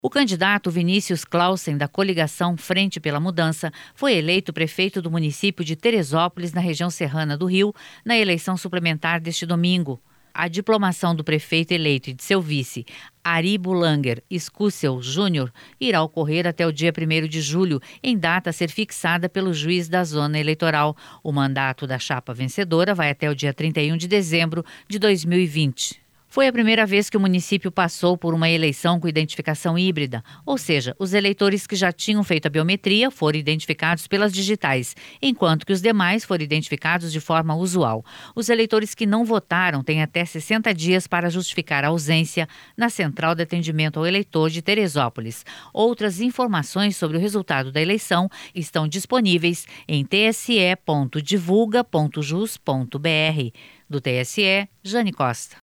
O candidato Vinícius Clausen, da coligação Frente pela Mudança, foi eleito prefeito do município de Teresópolis, na região serrana do Rio, na eleição suplementar deste domingo. A diplomação do prefeito eleito e de seu vice, Ari Bulanger Escúcel Júnior, irá ocorrer até o dia 1º de julho, em data a ser fixada pelo juiz da zona eleitoral. O mandato da chapa vencedora vai até o dia 31 de dezembro de 2020. Foi a primeira vez que o município passou por uma eleição com identificação híbrida, ou seja, os eleitores que já tinham feito a biometria foram identificados pelas digitais, enquanto que os demais foram identificados de forma usual. Os eleitores que não votaram têm até 60 dias para justificar a ausência na Central de Atendimento ao Eleitor de Teresópolis. Outras informações sobre o resultado da eleição estão disponíveis em tse.divulga.jus.br. Do TSE, Jane Costa.